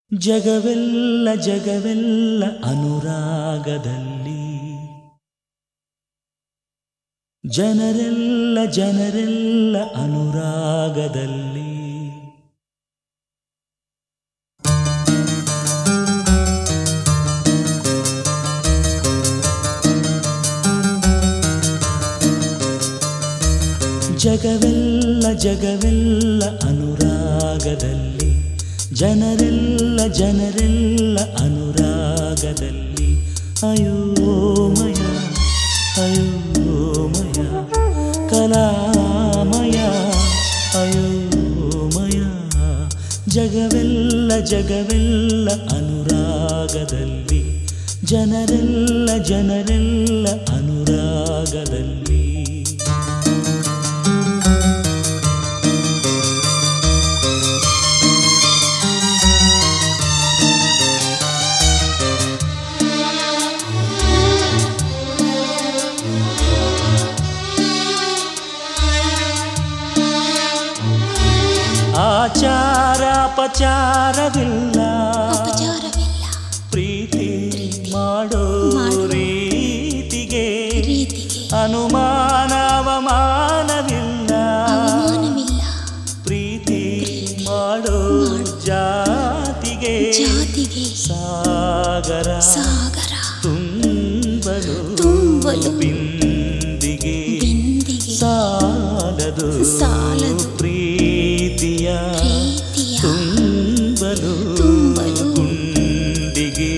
ಜಗವೆಲ್ಲ ಜಗವೆಲ್ಲ ಅನುರಾಗದಲ್ಲಿ, ಜನರೆಲ್ಲ ಜನರೆಲ್ಲ ಅನುರಾಗದಲ್ಲಿ. ಜಗವೆಲ್ಲ ಜಗವೆಲ್ಲ ಅನುರಾಗದಲ್ಲಿ, ಜನರೆಲ್ಲ ಜನರೆಲ್ಲ ಅನುರಾಗದಲ್ಲಿ. ಅಯೋಮಯ ಅಯೋಮಯ ಕಲಾಮಯ ಅಯೋಮಯ. ಜಗವೆಲ್ಲ ಜಗವೆಲ್ಲ ಅನುರಾಗದಲ್ಲಿ, ಜನರೆಲ್ಲ ಜನರೆಲ್ಲ ಅನುರಾಗದಲ್ಲಿ. ಆಚಾರ ಅಪಚಾರವಿಲ್ಲ, ಪ್ರೀತಿ ಮಾಡೋ ರೀತಿಗೆ ಅನುಮಾನ ಅವಮಾನವಿಲ್ಲ. ಪ್ರೀತಿ ಮಾಡೋ ಜಾತಿಗೆ ಸಾಗರ ತುಂಬಲು ಬಿಂದಿಗೆ ಸಾಲದು ಪ್ರೀತಿಯ ತುಂಬಲು ಗುಂಡಿಗೆ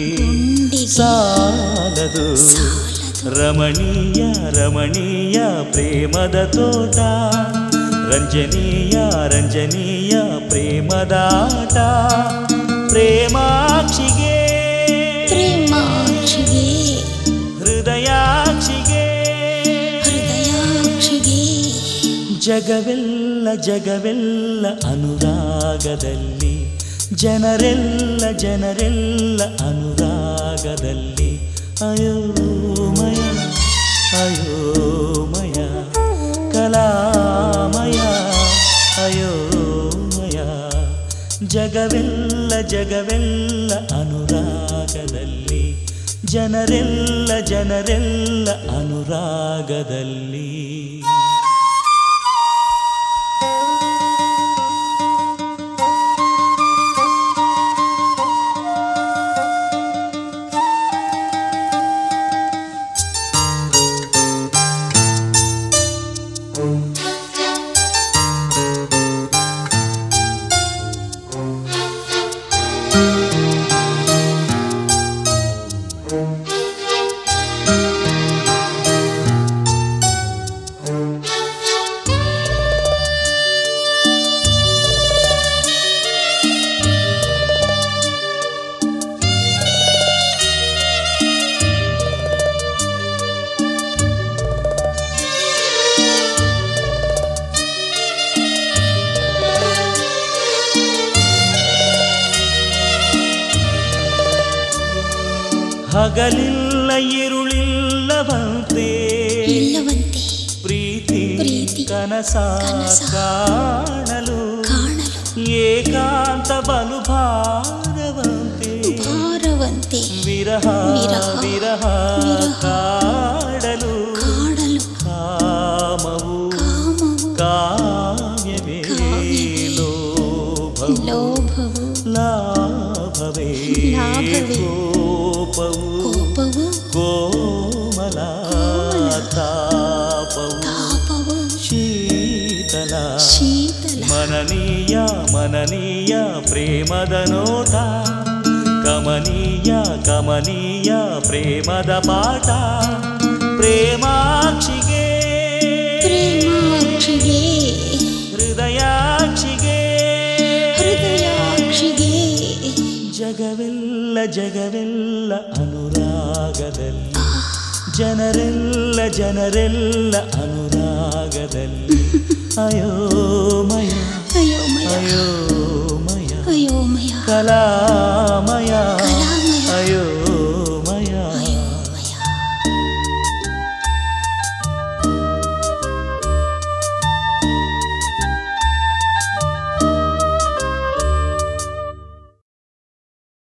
ಸಾಲದು. ರಮಣೀಯ ರಮಣೀಯ ಪ್ರೇಮದ ತೋಟ, ರಂಜನೀಯ ರಂಜನೀಯ ಪ್ರೇಮದಾಟ. ಪ್ರೇಮಾಕ್ಷಿಗೆ ಹೃದಯಾಕ್ಷಿಗೆ ಜಗವೆಲ್ಲ ಜಗವೆಲ್ಲ ಅನುರಾಗದಲ್ಲಿ, ಜನರೆಲ್ಲ ಜನರೆಲ್ಲ ಅನುರಾಗದಲ್ಲಿ. ಅಯೋಮಯ ಅಯೋಮಯ ಕಲಾಮಯ ಅಯೋಮಯ. ಜಗವೆಲ್ಲ ಜಗವೆಲ್ಲ ಅನುರಾಗದಲ್ಲಿ, ಜನರೆಲ್ಲ ಜನರೆಲ್ಲ ಅನುರಾಗದಲ್ಲಿ. ಹಗಲಿಲ್ಲ ಇರುಳಿಲ್ಲವಂತೆ ಪ್ರೀತಿ ಕನಸ ಕಾಣಲು. ಏಕಾಂತ ಬಲು ಭಾರವಂತೆ ವಿರಹ ವಿರಹ ಕಾಡಲು. ಕಾಮವು ಕಾವ್ಯವೇ ಲೋಭವು ಲಾಭವೇ ಕೋಪವು ಕೋಮಲ ತಾಪವು ಶೀತಲ ಮನನೀಯ ಮನನೀಯ ಪ್ರೇಮದ ನೋಟ. ಕಮನೀಯ ಕಮನೀಯ ಪ್ರೇಮದ ಪಾಠ. ಪ್ರೇಮಾಕ್ಷಿಗೆ ಹೃದಯಾಕ್ಷಿಗೆ ಜಗವೆಲ್ಲ ಜಗವೆಲ್ಲ ಅನುರಾಗದಲ್ಲಿ, ಜನರೆಲ್ಲ ಜನರೆಲ್ಲ ಅನುರಾಗದಲ್ಲಿ. ಅಯೋಮಯ ಅಯೋಮಯ ಕಲಾಮಯ